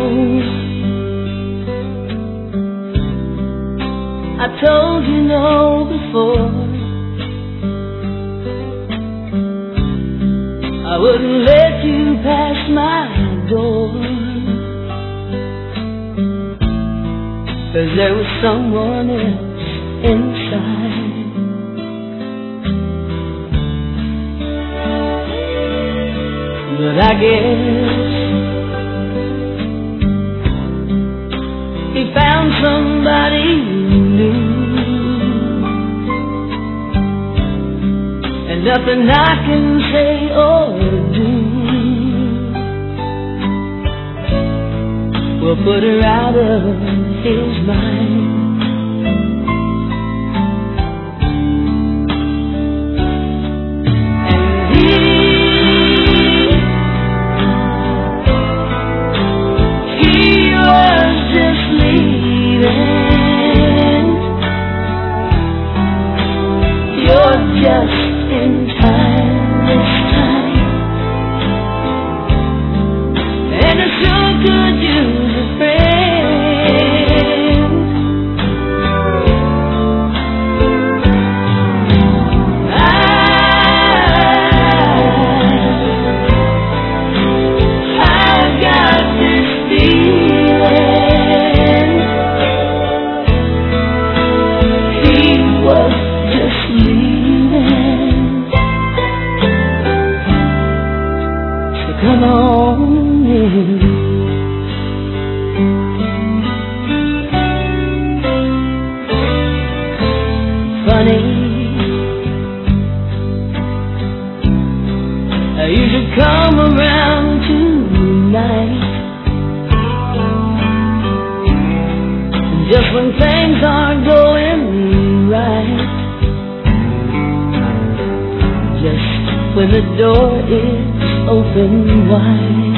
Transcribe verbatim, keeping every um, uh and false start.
I told you no before. I wouldn't let you pass my door, 'cause there was someone else inside. But I guess he found somebody new, and nothing I can say or do will put her out of his mind. Just in time this time, and I sure could use a friend. I, I've got this feeling he was just leaving. Come on in. Funny, you should come around tonight, just when things aren't going right, just when the door is open wide.